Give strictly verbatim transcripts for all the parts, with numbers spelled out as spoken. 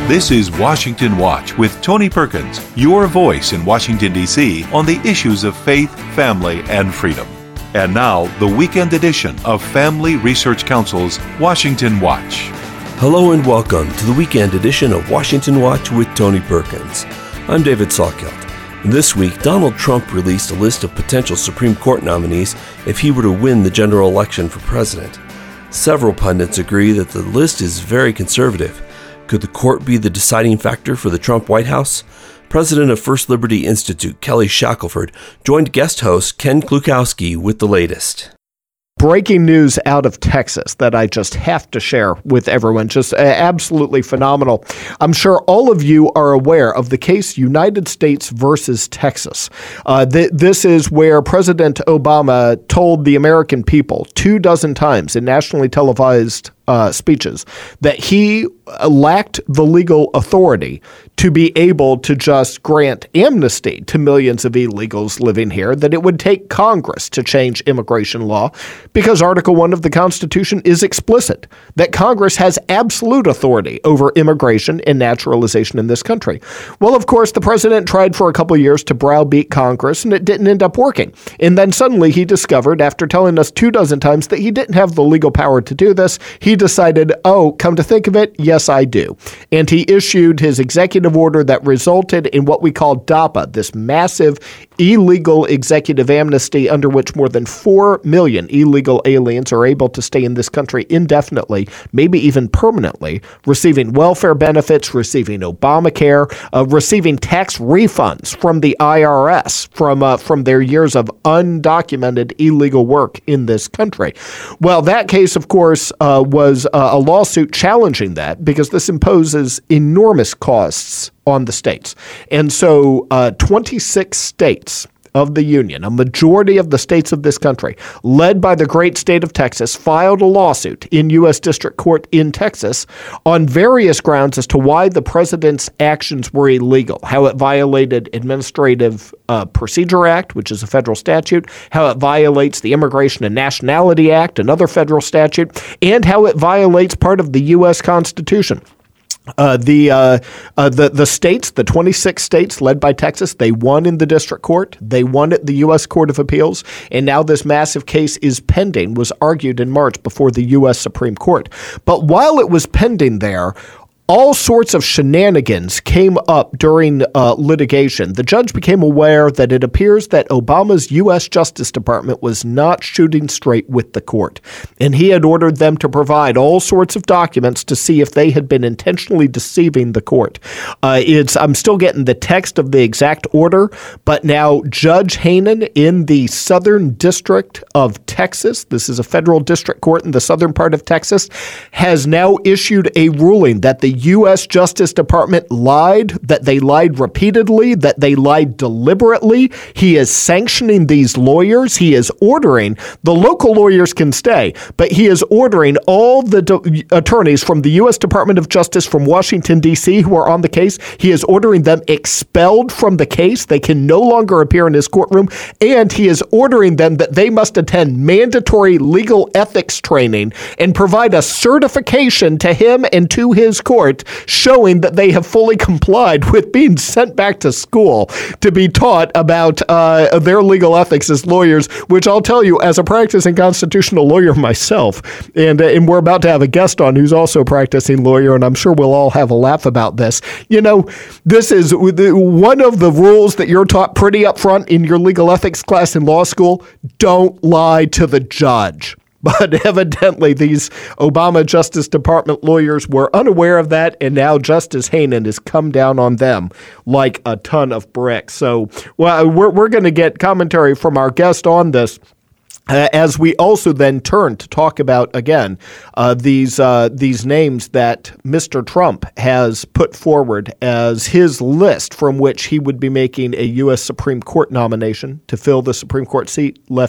This is Washington Watch with Tony Perkins, your voice in Washington, D C on the issues of faith, family, and freedom. And now, the weekend edition of Family Research Council's Washington Watch. Hello and welcome to the weekend edition of Washington Watch with Tony Perkins. I'm David Salkeld. This week, Donald Trump released a list of potential Supreme Court nominees if he were to win the general election for president. Several pundits agree that the list is very conservative. Could the court be the deciding factor for the Trump White House? President of First Liberty Institute, Kelly Shackelford, joined guest host Ken Klukowski with the latest. Breaking news out of Texas that I just have to share with everyone. Just uh, absolutely phenomenal. I'm sure all of you are aware of the case United States versus Texas. Uh, th- this is where President Obama told the American people two dozen times in nationally televised Uh, speeches that he lacked the legal authority to be able to just grant amnesty to millions of illegals living here, that it would take Congress to change immigration law because Article one of the Constitution is explicit that Congress has absolute authority over immigration and naturalization in this country. Well, of course, the president tried for a couple of years to browbeat Congress, and it didn't end up working. And then suddenly he discovered, after telling us two dozen times that he didn't have the legal power to do this, he decided, oh, come to think of it, yes, I do. And he issued his executive order that resulted in what we call DAPA, this massive illegal executive amnesty under which more than four million illegal aliens are able to stay in this country indefinitely, maybe even permanently, receiving welfare benefits, receiving Obamacare, uh, receiving tax refunds from the I R S from, uh, from their years of undocumented illegal work in this country. Well, that case, of course, uh, was was uh, a lawsuit challenging that because this imposes enormous costs on the states. And so uh, twenty-six states of the union, a majority of the states of this country, led by the great state of Texas, filed a lawsuit in U S District Court in Texas on various grounds as to why the president's actions were illegal, how it violated Administrative uh, Procedure Act, which is a federal statute, how it violates the Immigration and Nationality Act, another federal statute, and how it violates part of the U S Constitution. Uh, the uh, uh, the the states, the twenty-six states led by Texas, they won in the district court. They won at the U S Court of Appeals, and now this massive case is pending, was argued in March before the U S Supreme Court. But while it was pending there, all sorts of shenanigans came up during uh, litigation. The judge became aware that it appears that Obama's U S Justice Department was not shooting straight with the court, and he had ordered them to provide all sorts of documents to see if they had been intentionally deceiving the court. Uh, it's I'm still getting the text of the exact order, but now Judge Hanen in the Southern District of Texas, this is a federal district court in the southern part of Texas, has now issued a ruling that the U S Justice Department lied, that they lied repeatedly, that they lied deliberately. He is sanctioning these lawyers. He is ordering, the local lawyers can stay, but he is ordering all the de- attorneys from the U S Department of Justice from Washington, D C who are on the case, he is ordering them expelled from the case. They can no longer appear in his courtroom, and he is ordering them that they must attend mandatory legal ethics training and provide a certification to him and to his court showing that they have fully complied with being sent back to school to be taught about uh, their legal ethics as lawyers, which I'll tell you, as a practicing constitutional lawyer myself, and, uh, and we're about to have a guest on who's also a practicing lawyer, and I'm sure we'll all have a laugh about this. You know, this is one of the rules that you're taught pretty up front in your legal ethics class in law school. Don't lie to the judge. But evidently, these Obama Justice Department lawyers were unaware of that, and now Justice Hanen has come down on them like a ton of bricks. So, well, we're we're going to get commentary from our guest on this. Uh, as we also then turn to talk about, again, uh, these uh, these names that Mister Trump has put forward as his list from which he would be making a U S Supreme Court nomination to fill the Supreme Court seat left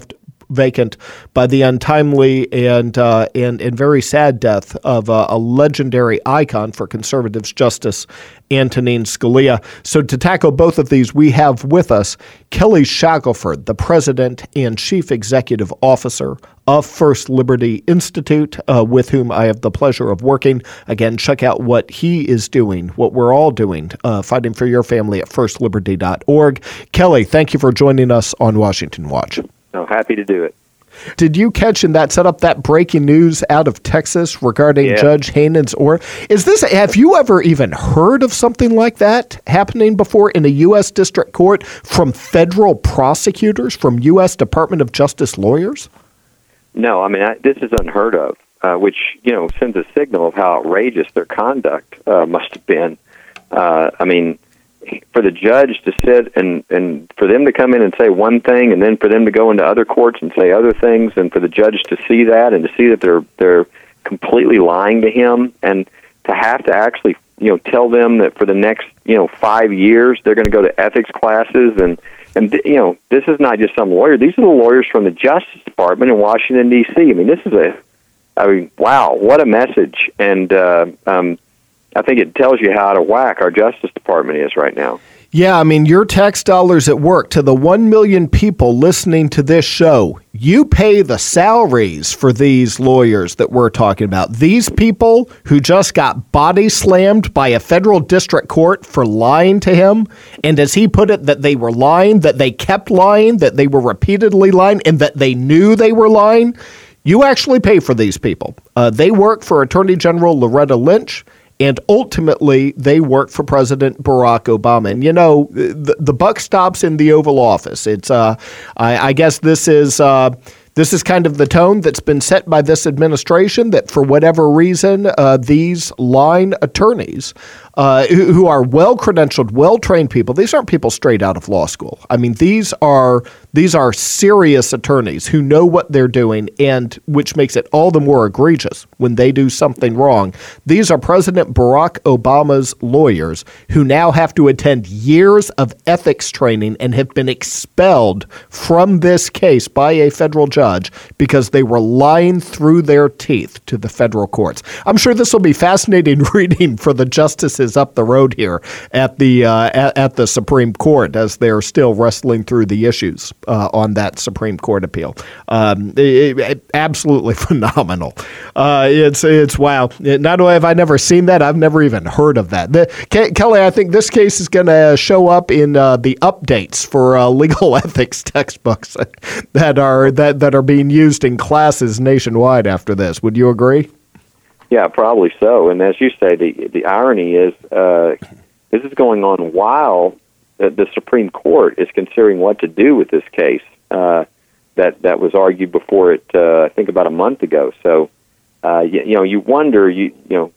vacant by the untimely and uh, and, and very sad death of uh, a legendary icon for conservatives, Justice Antonin Scalia. So to tackle both of these, we have with us Kelly Shackelford, the president and chief executive officer of First Liberty Institute, uh, with whom I have the pleasure of working. Again, check out what he is doing, what we're all doing, uh, fighting for your family at first liberty dot org. Kelly, thank you for joining us on Washington Watch. Oh, happy to do it. Did you catch in that setup that breaking news out of Texas regarding yeah. Judge Haenen's order? Is this, have you ever even heard of something like that happening before in a U S district court from federal prosecutors, from U S Department of Justice lawyers? No, I mean, I, this is unheard of, uh, which, you know, sends a signal of how outrageous their conduct uh, must have been. Uh, I mean, for the judge to sit and, and for them to come in and say one thing and then for them to go into other courts and say other things, and for the judge to see that and to see that they're they're completely lying to him, and to have to actually, you know, tell them that for the next, you know, five years they're going to go to ethics classes, and, and you know, this is not just some lawyer. These are the lawyers from the Justice Department in Washington, D C I mean, this is a, I mean, wow, what a message. And, uh, um, I think it tells you how out of whack our Justice Department is right now. Yeah, I mean, your tax dollars at work, to the one million people listening to this show, you pay the salaries for these lawyers that we're talking about. These people who just got body slammed by a federal district court for lying to him, and as he put it, that they were lying, that they kept lying, that they were repeatedly lying, and that they knew they were lying. You actually pay for these people. Uh, they work for Attorney General Loretta Lynch, and ultimately, they work for President Barack Obama. And, you know, the, the buck stops in the Oval Office. It's, uh, I, I guess this is uh, this is kind of the tone that's been set by this administration, that for whatever reason, uh, these line attorneys uh, who, who are well-credentialed, well-trained people, these aren't people straight out of law school. I mean, these are these are serious attorneys who know what they're doing, and which makes it all the more egregious when they do something wrong. These are President Barack Obama's lawyers who now have to attend years of ethics training and have been expelled from this case by a federal judge because they were lying through their teeth to the federal courts. I'm sure this will be fascinating reading for the justices up the road here at the uh, at, at the Supreme Court as they're still wrestling through the issues uh, on that Supreme Court appeal. Um, it, it, absolutely phenomenal. Uh, it's it's wow. Not only have I never seen that, I've never even heard of that. The, Ke- Kelly, I think this case is going to show up in uh, the updates for uh, legal ethics textbooks that are that that are being used in classes nationwide after this. Would you agree? Yeah, probably so. And as you say, the the irony is uh, this is going on while the, the Supreme Court is considering what to do with this case uh, that that was argued before it, uh, I think, about a month ago. So, uh, you, you know, you wonder, you you know,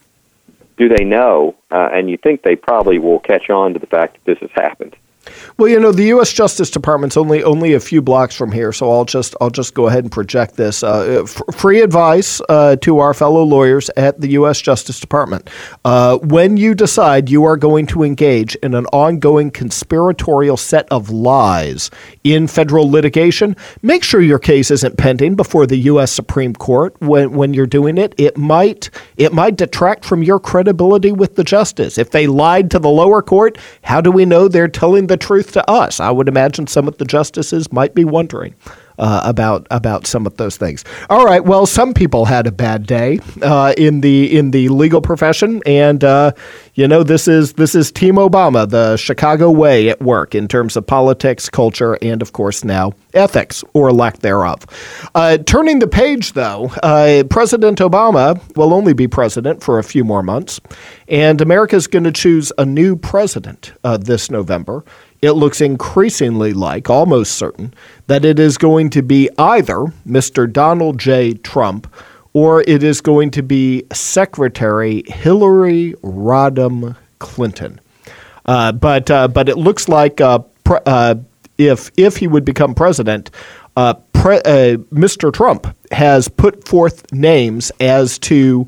do they know? Uh, and you think they probably will catch on to the fact that this has happened. Well, you know, the U S Justice Department's only only a few blocks from here, so I'll just I'll just go ahead and project this. Uh, f- free advice uh, to our fellow lawyers at the U S Justice Department. Uh, when you decide you are going to engage in an ongoing conspiratorial set of lies in federal litigation, make sure your case isn't pending before the U S Supreme Court when, when you're doing it. It might it might detract from your credibility with the justice. If they lied to the lower court, how do we know they're telling the truth to us? I would imagine some of the justices might be wondering uh, about about some of those things. All right. Well, some people had a bad day uh, in the in the legal profession, and uh, you know this is this is Team Obama, the Chicago way at work in terms of politics, culture, and of course now ethics or lack thereof. Uh, turning the page, though, uh, President Obama will only be president for a few more months, and America is going to choose a new president uh, this November. It looks increasingly like, almost certain, that it is going to be either Mister Donald J. Trump or it is going to be Secretary Hillary Rodham Clinton. Uh, but uh, but it looks like uh, pre- uh, if if he would become president, uh, pre- uh, Mister Trump has put forth names as to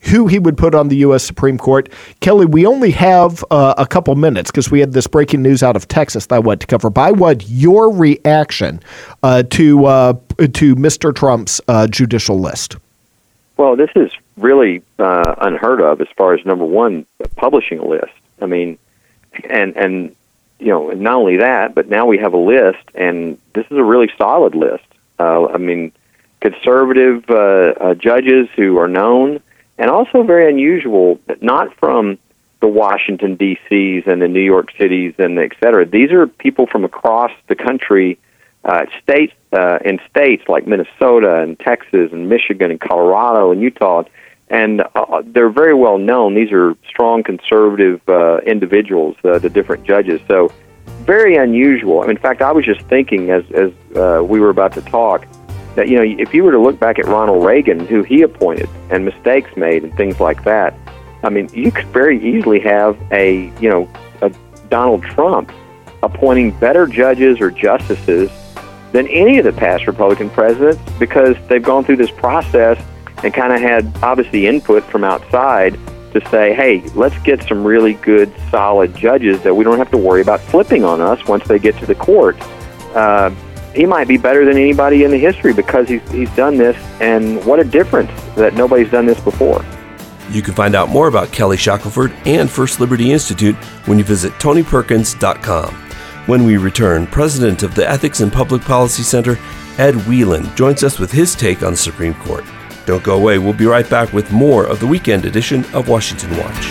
who he would put on the U S Supreme Court. Kelly, we only have uh, a couple minutes because we had this breaking news out of Texas that I want to cover. But I want your reaction uh, to uh, to Mister Trump's uh, judicial list. Well, this is really uh, unheard of as far as, number one, publishing a list. I mean, and and you know, not only that, but now we have a list, and this is a really solid list. Uh, I mean, conservative uh, uh, judges who are known, and also very unusual, not from the Washington, D C's and the New York Cities and et cetera. These are people from across the country, uh, states uh, in states like Minnesota and Texas and Michigan and Colorado and Utah, and uh, they're very well known. These are strong conservative uh, individuals, uh, the different judges. So very unusual. I mean, in fact, I was just thinking as as uh, we were about to talk, that, you know, if you were to look back at Ronald Reagan, who he appointed, and mistakes made and things like that, I mean, you could very easily have a, you know, a Donald Trump appointing better judges or justices than any of the past Republican presidents, because they've gone through this process and kind of had, obviously, input from outside to say, hey, let's get some really good, solid judges that we don't have to worry about flipping on us once they get to the court. Uh, He might be better than anybody in the history because he's, he's done this, and what a difference that nobody's done this before. You can find out more about Kelly Shackelford and First Liberty Institute when you visit tony perkins dot com. When we return, President of the Ethics and Public Policy Center, Ed Whelan, joins us with his take on the Supreme Court. Don't go away. We'll be right back with more of the weekend edition of Washington Watch.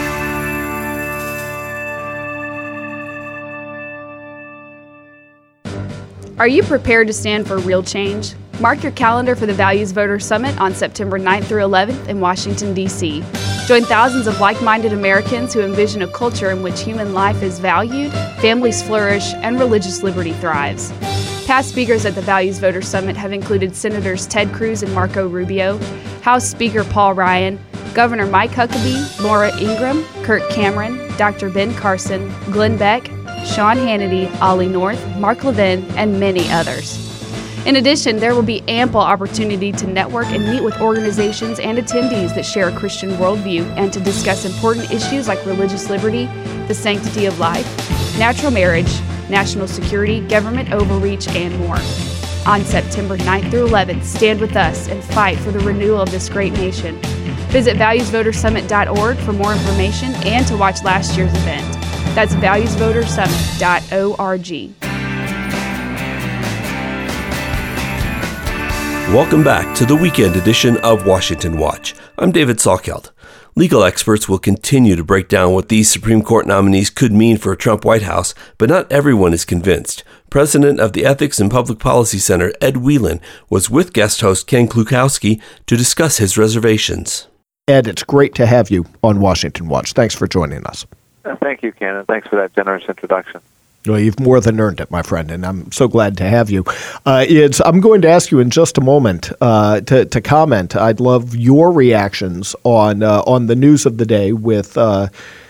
Are you prepared to stand for real change? Mark your calendar for the Values Voters Summit on September ninth through eleventh in Washington, D C Join thousands of like-minded Americans who envision a culture in which human life is valued, families flourish, and religious liberty thrives. Past speakers at the Values Voters Summit have included Senators Ted Cruz and Marco Rubio, House Speaker Paul Ryan, Governor Mike Huckabee, Laura Ingraham, Kirk Cameron, Doctor Ben Carson, Glenn Beck, Sean Hannity, Ollie North, Mark Levin, and many others. In addition, there will be ample opportunity to network and meet with organizations and attendees that share a Christian worldview and to discuss important issues like religious liberty, the sanctity of life, natural marriage, national security, government overreach, and more. On September ninth through eleventh, stand with us and fight for the renewal of this great nation. Visit values voter summit dot org for more information and to watch last year's event. That's values voter summit dot org. Welcome back to the weekend edition of Washington Watch. I'm David Salkeld. Legal experts will continue to break down what these Supreme Court nominees could mean for a Trump White House, but not everyone is convinced. President of the Ethics and Public Policy Center, Ed Whelan, was with guest host Ken Klukowski to discuss his reservations. Ed, it's great to have you on Washington Watch. Thanks for joining us. Uh, thank you, Ken, and thanks for that generous introduction. Well, you've more than earned it, my friend, and I'm so glad to have you. Uh, it's, I'm going to ask you in just a moment uh, to, to comment. I'd love your reactions on uh, on the news of the day with uh,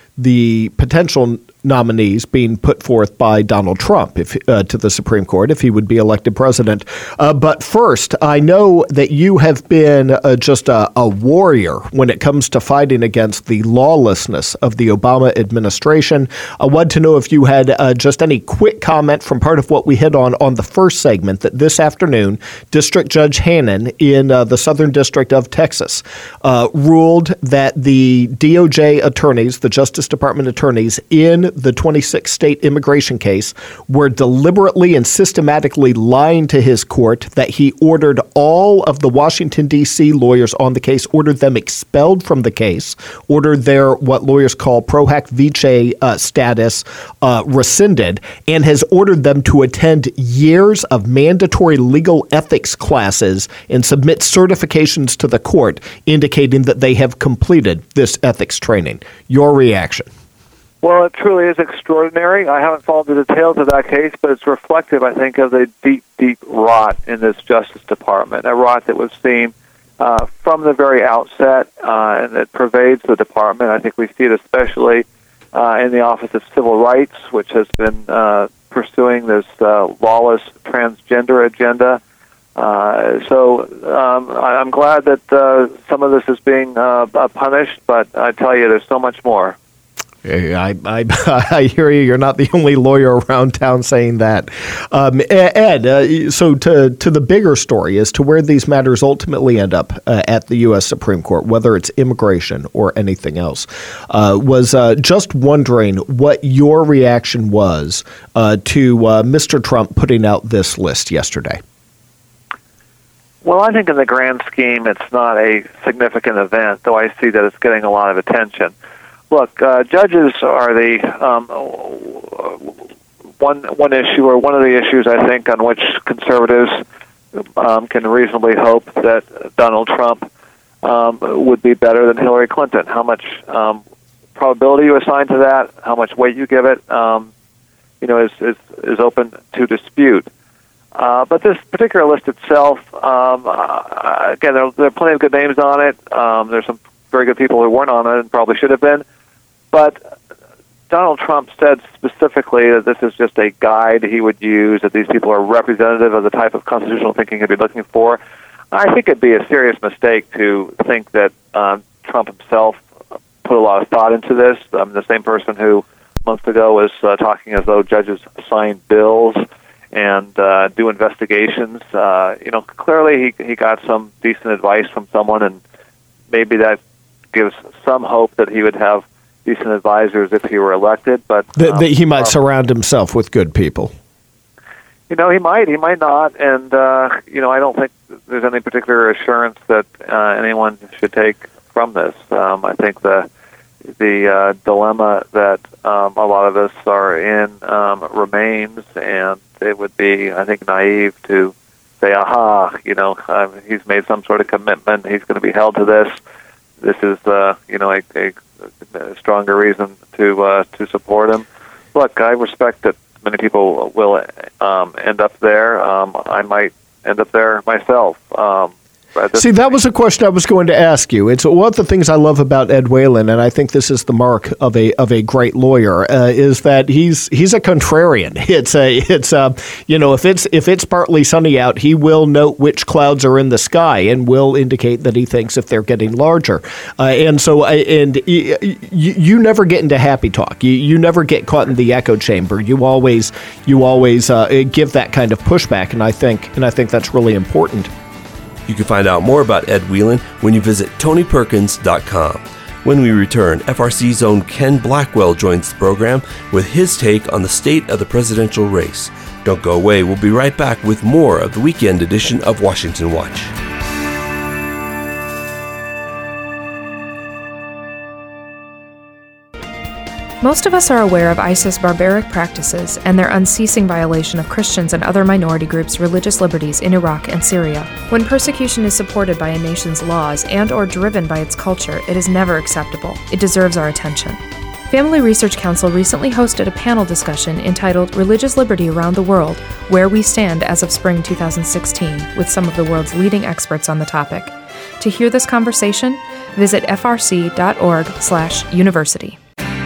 the potential nominees being put forth by Donald Trump if, uh, to the Supreme Court if he would be elected president. Uh, but first, I know that you have been uh, just a, a warrior when it comes to fighting against the lawlessness of the Obama administration. I want to know if you had uh, just any quick comment from part of what we hit on on the first segment, that this afternoon, District Judge Hannon in uh, the Southern District of Texas uh, ruled that the D O J attorneys, the Justice Department attorneys in the twenty-six state immigration case, were deliberately and systematically lying to his court, that he ordered all of the Washington, D C lawyers on the case, ordered them expelled from the case, ordered their what lawyers call pro hac vice uh, status uh, rescinded, and has ordered them to attend years of mandatory legal ethics classes and submit certifications to the court indicating that they have completed this ethics training. Your reaction? Well, it truly is extraordinary. I haven't followed the details of that case, but it's reflective, I think, of the deep, deep rot in this Justice Department, a rot that was seen uh, from the very outset uh, and that pervades the department. I think we see it especially uh, in the Office of Civil Rights, which has been uh, pursuing this uh, lawless transgender agenda. Uh, so um, I, I'm glad that uh, some of this is being uh, punished, but I tell you, there's so much more. I, I, I hear you. You're not the only lawyer around town saying that. Um, Ed, uh, so to, to the bigger story as to where these matters ultimately end up uh, at the U S Supreme Court, whether it's immigration or anything else, uh, was uh, just wondering what your reaction was uh, to uh, Mister Trump putting out this list yesterday. Well, I think in the grand scheme, it's not a significant event, though I see that it's getting a lot of attention. Look, uh, judges are the um, one one issue, or one of the issues, I think, on which conservatives um, can reasonably hope that Donald Trump um, would be better than Hillary Clinton. How much um, probability you assign to that, how much weight you give it, um, you know, is, is is open to dispute. Uh, but this particular list itself, um, uh, again, there, there are plenty of good names on it. Um, there's some very good people who weren't on it and probably should have been. But Donald Trump said specifically that this is just a guide he would use, that these people are representative of the type of constitutional thinking he'd be looking for. I think it'd be a serious mistake to think that um, Trump himself put a lot of thought into this. Um, the same person who months ago was uh, talking as though judges sign bills and uh, do investigations. Uh, you know, clearly he he got some decent advice from someone, and maybe that gives some hope that he would have decent advisors if he were elected. But that, um, that he might um, surround himself with good people. You know, he might, he might not, and uh, you know, I don't think there's any particular assurance that uh, anyone should take from this. Um, I think the the uh, dilemma that um, a lot of us are in um, remains, and it would be, I think, naive to say, aha, you know, um, he's made some sort of commitment, he's going to be held to this. This is, uh, you know, a, a, a stronger reason to uh, to support him. Look, I respect that many people will um, end up there. Um, I might end up there myself. Um, See, that was a question I was going to ask you. It's one of the things I love about Ed Whalen, and I think this is the mark of a of a great lawyer, uh, is that he's he's a contrarian. It's a it's a you know if it's if it's partly sunny out, he will note which clouds are in the sky and will indicate that he thinks if they're getting larger. Uh, and so and you, you never get into happy talk. You you never get caught in the echo chamber. You always you always uh, give that kind of pushback, and I think and I think that's really important. You can find out more about Ed Whalen when you visit tony perkins dot com. When we return, F R C's own Ken Blackwell joins the program with his take on the state of the presidential race. Don't go away. We'll be right back with more of the weekend edition of Washington Watch. Most of us are aware of ISIS' barbaric practices and their unceasing violation of Christians and other minority groups' religious liberties in Iraq and Syria. When persecution is supported by a nation's laws and or driven by its culture, it is never acceptable. It deserves our attention. Family Research Council recently hosted a panel discussion entitled Religious Liberty Around the World, Where We Stand as of Spring two thousand sixteen, with some of the world's leading experts on the topic. To hear this conversation, visit f r c dot org slash university.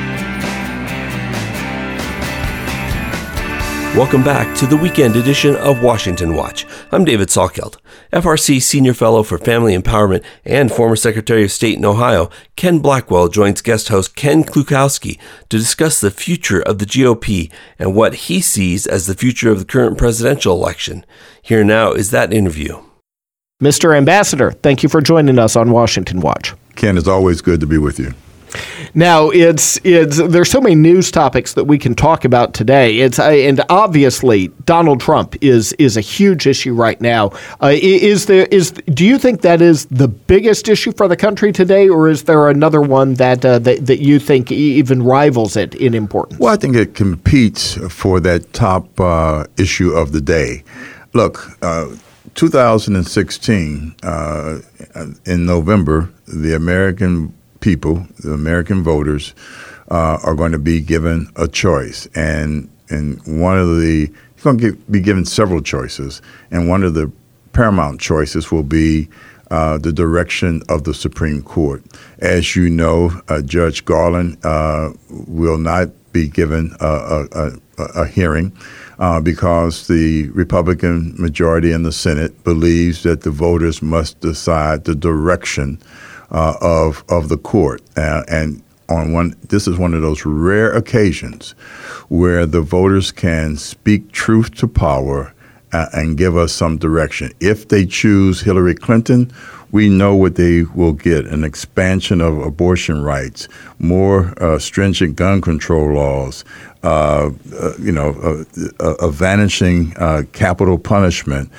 Welcome back to the weekend edition of Washington Watch. I'm David Salkeld. F R C Senior Fellow for Family Empowerment and former Secretary of State in Ohio, Ken Blackwell joins guest host Ken Klukowski to discuss the future of the G O P and what he sees as the future of the current presidential election. Here now is that interview. Mister Ambassador, thank you for joining us on Washington Watch. Ken, it's always good to be with you. Now, it's it's there's so many news topics that we can talk about today. It's uh, and obviously Donald Trump is is a huge issue right now. Uh, is there is do you think that is the biggest issue for the country today, or is there another one that uh, that, that you think even rivals it in importance? Well, I think it competes for that top uh, issue of the day. Look, uh, two thousand sixteen uh, in November, the American people, the American voters, uh, are going to be given a choice, and and one of the you're going to get, be given several choices, and one of the paramount choices will be uh, the direction of the Supreme Court. As you know, uh, Judge Garland uh, will not be given a, a, a, a hearing uh, because the Republican majority in the Senate believes that the voters must decide the direction uh, of of the court. Uh, and on one, this is one of those rare occasions where the voters can speak truth to power uh, and give us some direction. If they choose Hillary Clinton, we know what they will get: an expansion of abortion rights, more uh, stringent gun control laws, uh, uh, you know, a, a, a vanishing uh, capital punishment,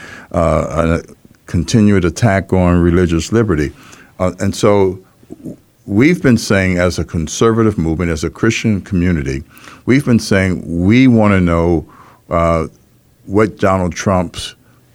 uh, a continued attack on religious liberty. Uh, and so we've been saying, as a conservative movement, as a Christian community, we've been saying we want to know uh, what Donald Trump's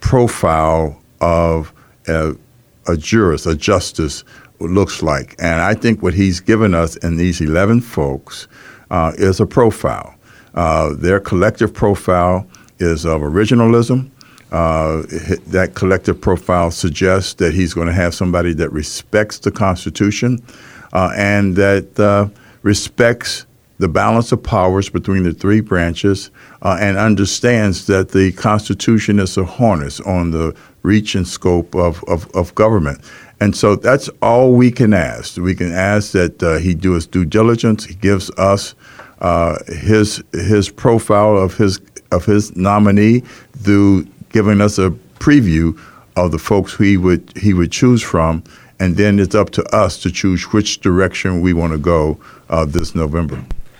profile of uh, a jurist, a justice, looks like. And I think what he's given us in these eleven folks uh, is a profile. Uh, their collective profile is of originalism. Uh, that collective profile suggests that he's going to have somebody that respects the Constitution uh, and that uh, respects the balance of powers between the three branches uh, and understands that the Constitution is a harness on the reach and scope of, of, of government. And so that's all we can ask. We can ask that uh, he do his due diligence. He gives us uh, his his profile of his of his nominee through giving us a preview of the folks who he would he would choose from, and then it's up to us to choose which direction we want to go uh, this November.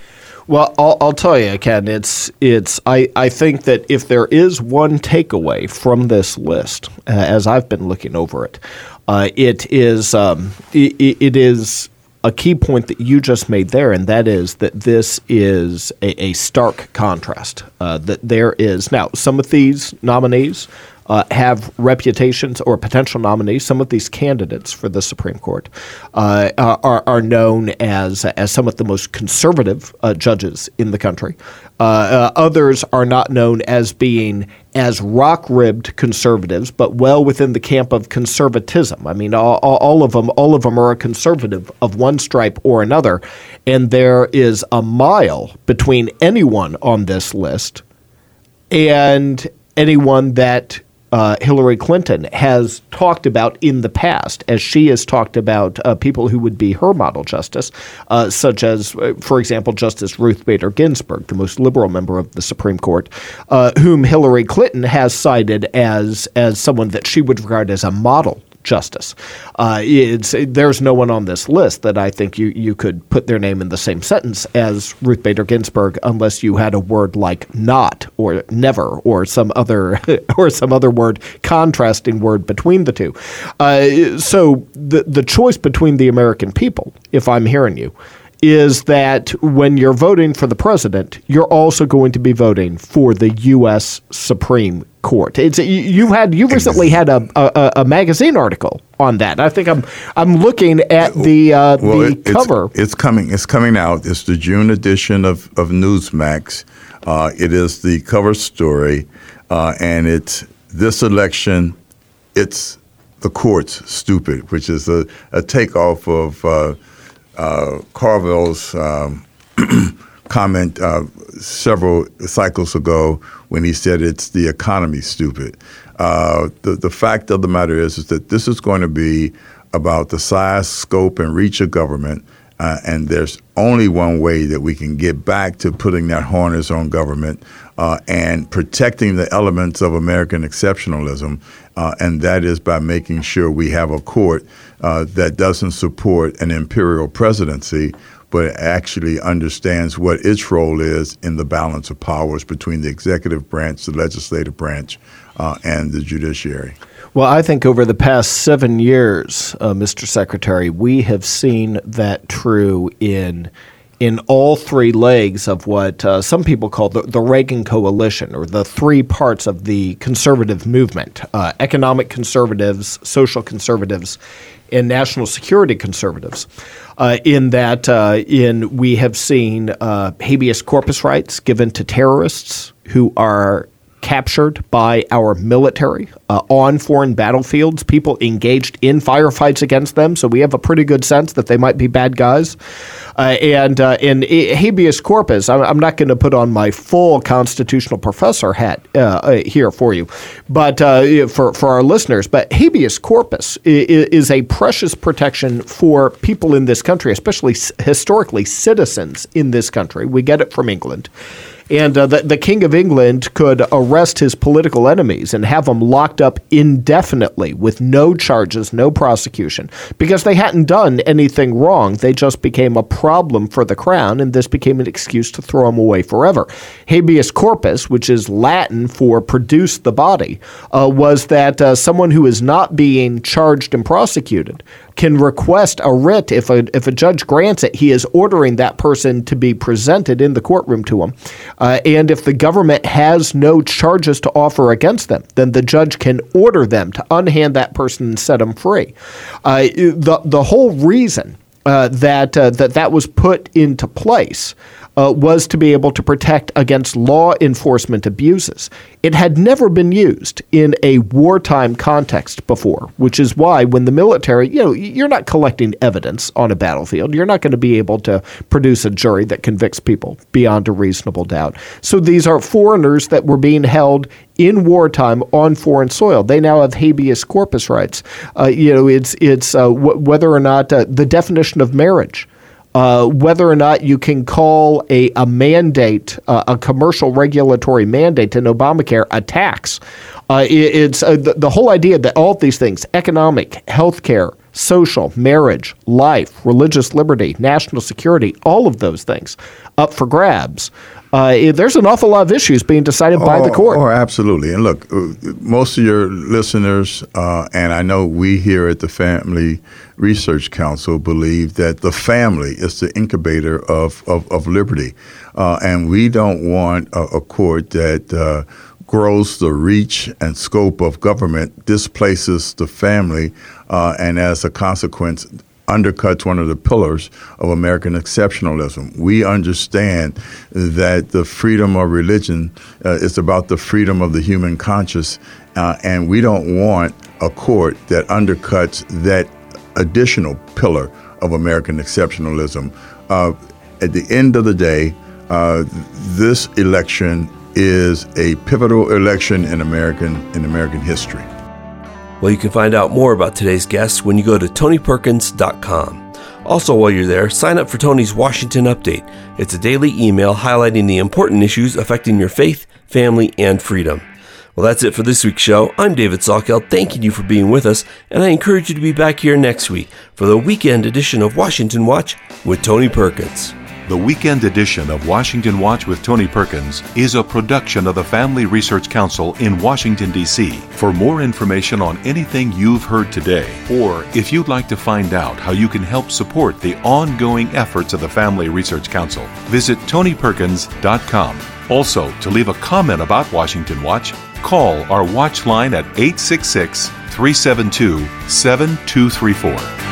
Well, I'll, I'll tell you, Ken, it's it's. I, I think that if there is one takeaway from this list, uh, as I've been looking over it, uh, it is um, it, it is a key point that you just made there, and that is that this is a, a stark contrast. Uh, that there is now some of these nominees Uh, have reputations, or potential nominees. Some of these candidates for the Supreme Court uh, are, are known as as some of the most conservative uh, judges in the country. Uh, uh, others are not known as being as rock-ribbed conservatives, but well within the camp of conservatism. I mean, all, all of them, all of them are a conservative of one stripe or another, and there is a mile between anyone on this list and anyone that Uh, Hillary Clinton has talked about in the past, as she has talked about uh, people who would be her model justice, uh, such as, uh, for example, Justice Ruth Bader Ginsburg, the most liberal member of the Supreme Court, uh, whom Hillary Clinton has cited as as someone that she would regard as a model justice. Uh, it's, there's no one on this list that I think you, you could put their name in the same sentence as Ruth Bader Ginsburg, unless you had a word like not or never or some other or some other word, contrasting word between the two. Uh, so the the choice between the American people, if I'm hearing you, is that when you're voting for the president, you're also going to be voting for the U S Supreme Court. It's you had you recently had a, a, a magazine article on that. I think I'm I'm looking at the uh, well, the it, cover. It's, it's coming. It's coming out. It's the June edition of of Newsmax. Uh, it is the cover story, uh, and it's this election. It's the court's stupid, which is a, a takeoff of Uh, Uh, Carville's um, comment uh, several cycles ago when he said it's the economy stupid. Uh, the, the fact of the matter is, is that this is going to be about the size, scope, and reach of government, uh, and there's only one way that we can get back to putting that harness on government uh, and protecting the elements of American exceptionalism, uh, and that is by making sure we have a court uh, that doesn't support an imperial presidency, but actually understands what its role is in the balance of powers between the executive branch, the legislative branch, uh, and the judiciary. Well, I think over the past seven years, uh, Mister Secretary, we have seen that true in in all three legs of what uh, some people call the, the Reagan coalition, or the three parts of the conservative movement: uh, economic conservatives, social conservatives, and national security conservatives. Uh, in that, uh, in we have seen uh, habeas corpus rights given to terrorists who are captured by our military uh, on foreign battlefields, people engaged in firefights against them. So we have a pretty good sense that they might be bad guys. Uh, and uh, in habeas corpus, I'm, I'm not going to put on my full constitutional professor hat uh, uh, here for you, but uh, for, for our listeners. But habeas corpus is, is a precious protection for people in this country, especially historically citizens in this country. We get it from England. And uh, the, the King of England could arrest his political enemies and have them locked up indefinitely with no charges, no prosecution, because they hadn't done anything wrong. They just became a problem for the crown, and this became an excuse to throw them away forever. Habeas corpus, which is Latin for produce the body, uh, was that uh, someone who is not being charged and prosecuted can request a writ. If a if a judge grants it, he is ordering that person to be presented in the courtroom to him. Uh, and if the government has no charges to offer against them, then the judge can order them to unhand that person and set them free. Uh, the the whole reason uh, that uh, that that was put into place Uh, was to be able to protect against law enforcement abuses. It had never been used in a wartime context before, which is why when the military, you know, you're not collecting evidence on a battlefield. You're not going to be able to produce a jury that convicts people beyond a reasonable doubt. So these are foreigners that were being held in wartime on foreign soil. They now have habeas corpus rights. Uh, you know, it's it's uh, w- whether or not uh, the definition of marriage. Uh, whether or not you can call a, a mandate, uh, a commercial regulatory mandate in Obamacare a tax. Uh, it, it's uh, the, the whole idea that all of these things, economic, healthcare, social, marriage, life, religious liberty, national security, all of those things up for grabs. Uh, there's an awful lot of issues being decided by oh, the court. Oh, absolutely. And look, most of your listeners, uh, and I know we here at the Family Research Council believe that the family is the incubator of, of, of liberty. Uh, and we don't want a, a court that uh, grows the reach and scope of government, displaces the family, uh, and as a consequence, undercuts one of the pillars of American exceptionalism. We understand that the freedom of religion uh, is about the freedom of the human conscience, uh, and we don't want a court that undercuts that additional pillar of American exceptionalism. Uh, at the end of the day, uh, this election is a pivotal election in American in American history. Well, you can find out more about today's guests when you go to tony perkins dot com. Also, while you're there, sign up for Tony's Washington Update. It's a daily email highlighting the important issues affecting your faith, family, and freedom. Well, that's it for this week's show. I'm David Salkeld, thanking you for being with us, and I encourage you to be back here next week for the weekend edition of Washington Watch with Tony Perkins. The weekend edition of Washington Watch with Tony Perkins is a production of the Family Research Council in Washington, D C. For more information on anything you've heard today, or if you'd like to find out how you can help support the ongoing efforts of the Family Research Council, visit tony perkins dot com. Also, to leave a comment about Washington Watch, call our watch line at eight six six, three seven two, seven two three four.